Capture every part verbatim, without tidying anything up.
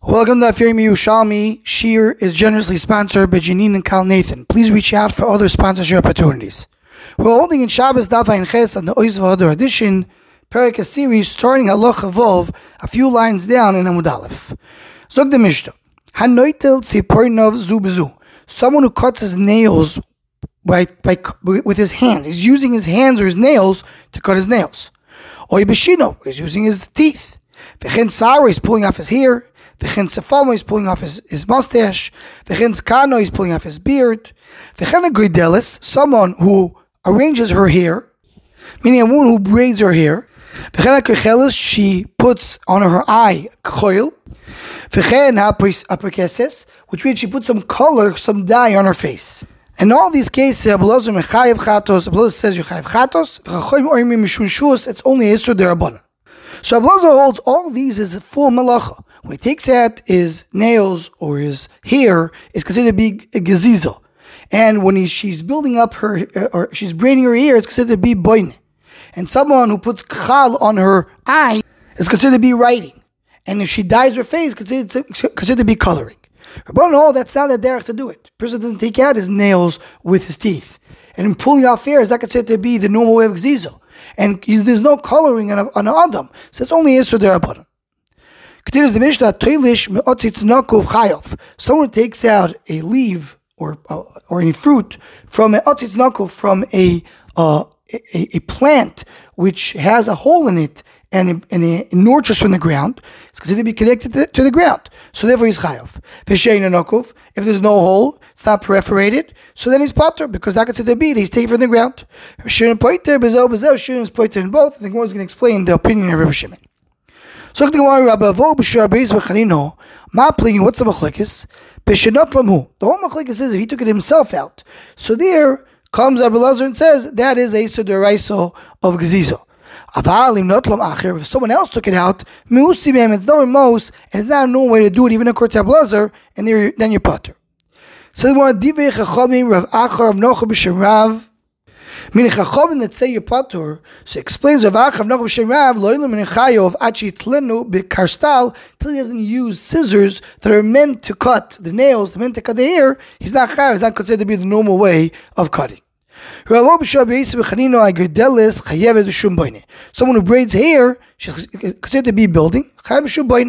Welcome to Afirmi Yerushalmi. Shir is generously sponsored by Janine and Kal Nathan. Please reach out for other sponsorship opportunities. We're holding in Shabbos Daf Ayin Ches on the Oiz V'Hadar edition, Perek series starting Halacha Vov, a few lines down in Amud Aleph. Zog the Mishnah. Hanoitel tzipornov zu b'zu. Someone who cuts his nails by, by, with his hands. He's using his hands or his nails to cut his nails. Oy b'shino. He's using his teeth. V'chen saro. He's pulling off his hair. V'chen sefamo, he's pulling off his, his mustache. V'chen skano, he's pulling off his beard. V'chen agoidelis, someone who arranges her hair, meaning a woman who braids her hair. V'chen akochelis, she puts on her eye koil. V'chen aperkeses, which means she puts some color, some dye on her face. In all these cases, Abelazar mechayev chatos, Abelazar says you chayev chatos. V'chachoyim oimim mishun shus, it's only Yisur derabbanan. So Abelazar holds all these as full malacha. When he takes out his nails or his hair, it's considered to be a gezizo. And when he, she's building up her, or she's braiding her hair, it's considered to be boine. And someone who puts kachal on her eye is considered to be writing. And if she dyes her face, it's considered to, considered to be coloring. But no, that's not a derech to do it. The person doesn't take out his nails with his teeth. And in pulling off hair is not considered to be the normal way of gezizo. And there's no coloring on, a, on an adam. So it's only Yisur derabbanan. Continues the Mishnah, Toilish me'otzitz nakov chayav. Someone takes out a leaf or uh, or any fruit from a otzitz nakov, from a, uh, a a plant which has a hole in it and and it nurtures from the ground. It's considered to be connected to, to the ground, so therefore he's chayav. V'sheina nakov. If there's no hole, it's not perforated, so then he's potter because that considered to be that he's taken from the ground. V'sheina poiter bezel bezel. Shimon is poiter in both. I think one's going to explain the opinion of Rabbi Shimon. So the Rabbi Avo b'shur beis b'chanino ma playing. What's the machlekes? B'shenot lamhu. The whole machlekes is if he took it himself out. So there comes Abelazar and says that is a Yisur d'oraisa of gezizo. Aval im not lam acher. If someone else took it out, meusimem, it's not remorse, and it's not a normal way to do it, even according to Abelazar, and then you're potter. So the one divrei chachamim Rav Achar Rav Nocha b'shem Rav. Meaning Chachamim that say you're patur, so explains Rav Achar Rav Nocha b'shem Rav lo ilu min chayav achi tlenu b'karstal till he doesn't use scissors that are meant to cut the nails, they're meant to cut the hair. He's not chayav. It's not considered to be the normal way of cutting. Someone who braids hair, she's considered to be building. Here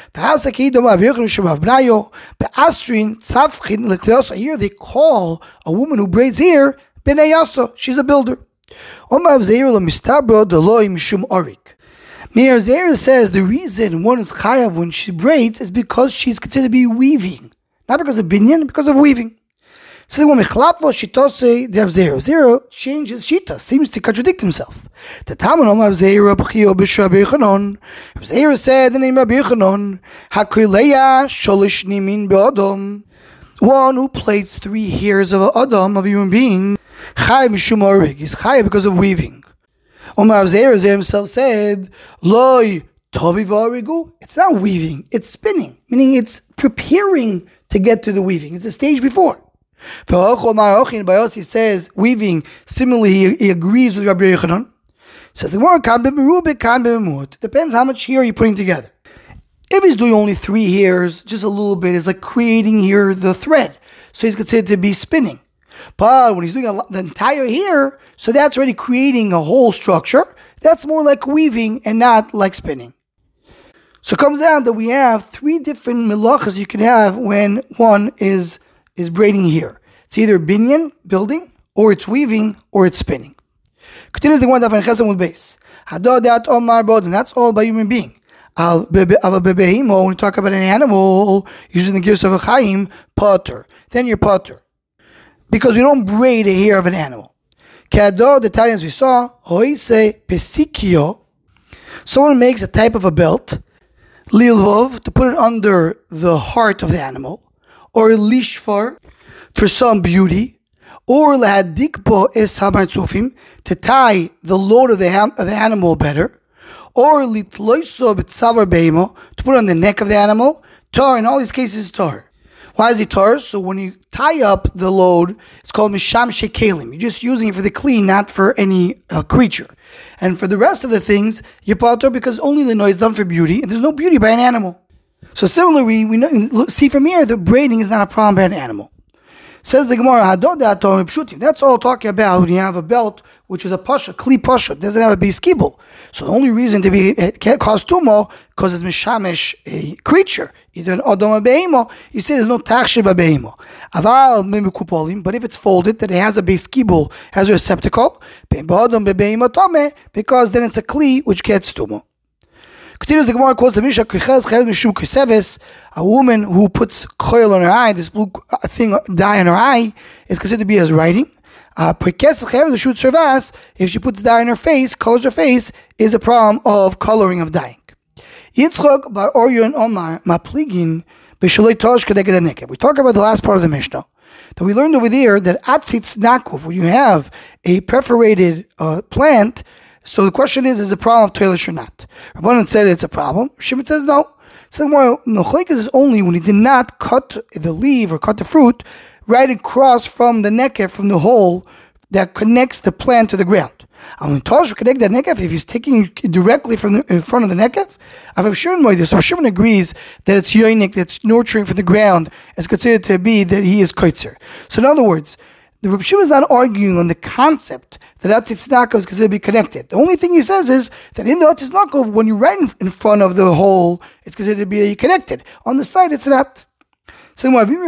they call a woman who braids hair B'nei Yasa, she's a builder. Omar Zera mistabro deloi mishum orik. Meir Zera says the reason one is chayav when she braids is because she's considered to be weaving, not because of binyan, because of weaving. So the one mechlaplo shitose the Zera Zera changes shita, seems to contradict himself. The Talmud Omar Zera b'chio b'shra b'yechanon. Zera said the name of Yechanon hakuleya sholish nimin be'adam. One who plaits three hairs of an adam, of a human being, Chay mishum orig, is chay because of weaving. Omar Zera himself said, Loi tovi v'origu. It's not weaving, it's spinning, meaning it's preparing to get to the weaving. It's the stage before. He says weaving. Similarly, he, he agrees with Rabbi Yechanan. Says the word kan b'merubik, kan b'memut. Depends how much hair you're putting together. If he's doing only three hairs, just a little bit, is like creating here the thread. So he's considered to be spinning. But when he's doing a, the entire hair, so that's already creating a whole structure. That's more like weaving and not like spinning. So it comes down that we have three different melachas you can have when one is, is braiding hair. It's either binyan, building, or it's weaving, or it's spinning. Continues the one that with base. And that's all by human being. When we talk about an animal using the gears of a chaim, potter, then you're potter. Because we don't braid the hair of an animal. Kado, the Italians we saw, hoise pesikio. Someone makes a type of a belt, lilvov, to put it under the heart of the animal, or lishfar, for some beauty, or lahadikpo es hamartzufim, to tie the load of the, ham- of the animal better, or litloiso b'tzavar beimo, to put on the neck of the animal. Tar, in all these cases, tar. Why is it tar? So when you tie up the load, it's called misham shekelim. You're just using it for the clean, not for any uh, creature. And for the rest of the things, you potter because only the noise is done for beauty, and there's no beauty by an animal. So similarly, we know, look, see from here that braiding is not a problem by an animal. Says the Gemara, that's all talking about when you have a belt which is a pasha, kli pasha, doesn't have a base kibble. So the only reason to be it can't cause tumo because it's mishamish a creature, either an adam or behemoth. You say there's no tachshib a behemoth. Aval mimikupolim, but if it's folded, that it has a base kibble, has a receptacle, because then it's a kli which gets tumo. Continues the Gemara quotes the Mishnah, a woman who puts koil on her eye, this blue thing dye on her eye, is considered to be as writing. Uh, if she puts dye in her face, colors her face, is a problem of coloring of dyeing. Yitzchok bar Oryon Omar mapligin b'shaloi tosh kedeged hanekev. We talk about the last part of the Mishnah that we learned over there that atzitz nakuf, when you have a perforated uh, plant. So the question is, is it a problem of toilish or not? Rabbanan said it's a problem. Shimon says no. So more mechlekes is only when he did not cut the leaf or cut the fruit right across from the nekev, from the hole that connects the plant to the ground. And when Tosh connect that nekev, if he's taking it directly from the, in front of the nekev, I've Shimon moides. So Shimon agrees that it's yoinik, that's nurturing from the ground, is considered to be that he is koitzer. So in other words, the Reb Shimon is not arguing on the concept that Atzitz Nakov is considered to be connected. The only thing he says is that in the Atzitz Nakov, when you write in front of the hole, it's considered to be connected. On the side, it's not. So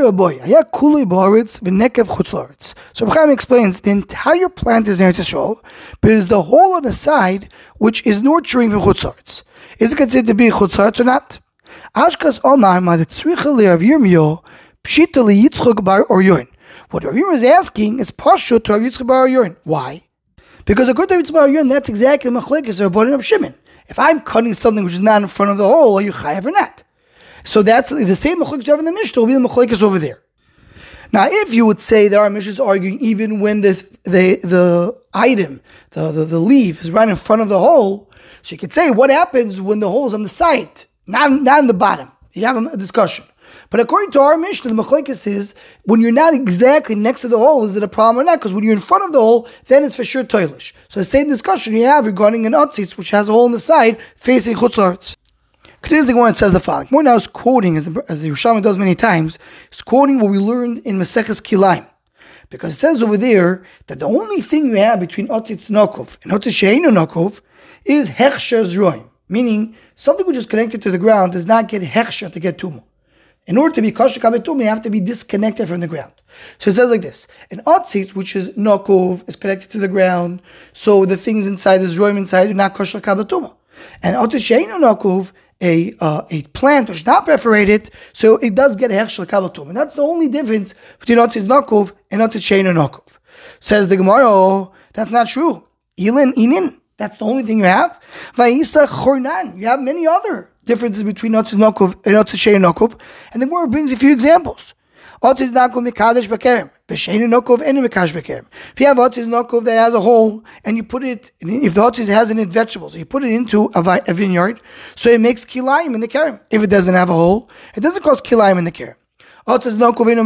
Chaim explains the entire plant is Eretz Yisrael, but it is the hole on the side which is nurturing from Chutz La'aretz. Is it considered to be Chutz La'aretz or not? Ashkas Omar Ma'detzricha Le'Rav Yirmiyo Pshita Yitzchok Bar Oryon. What Rav Yirmiyo is asking is Pashut to Rav Yitzchok Bar Oryon. Why? Because according to Rav Yitzchok Bar Oryon, that's exactly the machlekes of Rabbanan of Shimon. If I'm cutting something which is not in front of the hole, are you chayav or not? So that's the same machlekes you have in the Mishnah will be the machlekes over there. Now, if you would say that our Mishnah is arguing even when the the the item, the, the the leaf is right in front of the hole, so you could say what happens when the hole is on the side, not not in the bottom. You have a discussion. But according to our Mishnah, the machlekes is when you're not exactly next to the hole, is it a problem or not? Because when you're in front of the hole, then it's for sure toilish. So the same discussion you have regarding an otzitz, which has a hole on the side facing Chutz La'aretz. Continues the Gemara and says the following. More now is quoting, as the, as the Yerushalmi does many times, is quoting what we learned in Maseches Kilayim. Because it says over there that the only thing you have between otzitz nokov and otzitz she'eino nokov is hechsher zroim, meaning something which is connected to the ground does not get hechsher to get tumo. In order to be kosher kabetum, you have to be disconnected from the ground. So it says like this: an otzitz, which is nokov, is connected to the ground, so the things inside, the zroim inside, are not kosher kabetum. And otzitz she'eino nokov, a uh, a plant which is not perforated, so it does get hechsher kabetum. And that's the only difference between otzitz nokov and otzitz she'eino nokov. Says the Gemara, oh, that's not true. Ilin inin, that's the only thing you have. Vayisach chornan, you have many other differences between otzitz nokov and otzitz she'eino nokov, and the Gemara brings a few examples. Otzitz nokov mikadesh b'kerem, v'she'eino nokov enu mikadesh b'kerem. If you have otzitz nokov that has a hole, and you put it, if the otzitz has in it vegetables, you put it into a, vi- a vineyard, so it makes kilayim in the kerem. If it doesn't have a hole, it doesn't cause kilayim in the kerem. That's what we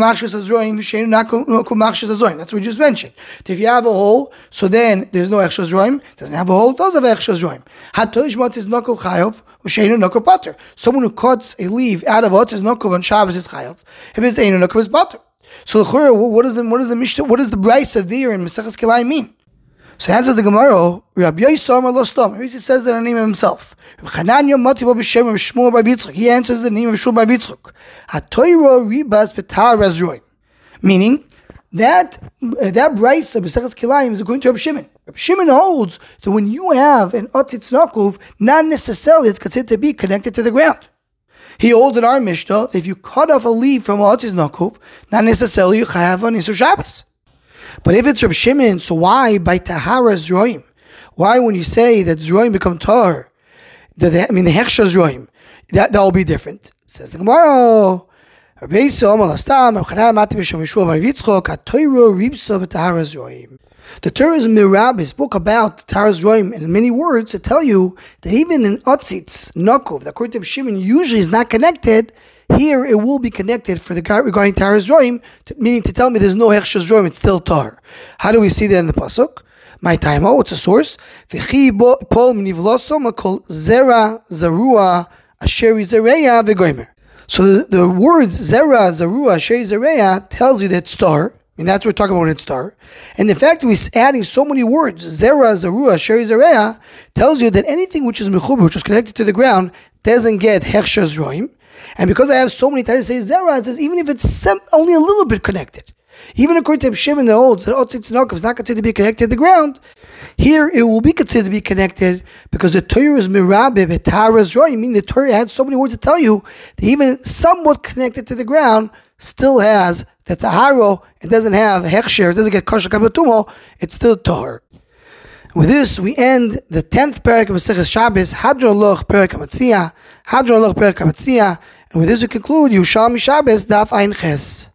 just mentioned. If you have a hole, so then there's no extra zroim. Doesn't have a hole, does have extra zroim. Someone who cuts a leaf out of otzitz nokov on Shabbos is chayav. If it's eino nokov, it's butter. So what does the what does the Mishnah, what does the brayso there in Maseches Kilayim mean? So answers the Gemara, Rabbi Yosef lo stom. He says that in the name of himself. He answers the name of Shmuel by Yitzchok. HaTorah ribas b'tar azroim. Meaning, that that brayso of Maseches Kilayim is according to Rabbi Shimon. Rabbi Shimon holds that when you have an otzitz nokov, not necessarily it's considered to be connected to the ground. He holds in our Mishnah that if you cut off a leaf from otzitz nokov, not necessarily you have an Isur Shabbos. But if it's Rabbi Shimon, so why by tahara zroim? Why when you say that zroim become tahar, that I mean the hechsher zroim, that that will be different? Says the Gemara. The Torah is mirabis, book about tahara zroim, and in many words to tell you that even in otzitz nokov, that according to Rabbi Shimon usually is not connected. Here it will be connected for the guy regarding tahara zroim, meaning to tell me there's no hechsher zroim, it's still tahar. How do we see that in the pasuk? My time, oh, what's the source? V'chi pol minivlosom akol zera zarua asheri zereya v'goymer. So the, the words Zera, Zerua, Shei, Zereya tells you that star, and that's what we're talking about when it's star. And the fact that we're adding so many words, Zera, Zerua, Shei, Zereya, tells you that anything which is mechuber, which is connected to the ground, doesn't get hechsher zroim. And because I have so many times to say Zera, it says even if it's sem- only a little bit connected, even according to Shimon the Old, that Otzit Tzedakah is not considered to be connected to the ground, here it will be considered to be connected because the Torah is mirabe betara zroim. Meaning the Torah had so many words to tell you that even somewhat connected to the ground still has that the haro, it doesn't have hechsher, it doesn't get kosher kabatumo, it's still tahor. With this, we end the tenth parak of Maseches Shabbos, Hadron Loch Parak HaMatzriya, Hadron Loch Parak HaMatzriya, and with this we conclude Yerushalmi Shabbos Daf Ein Ches.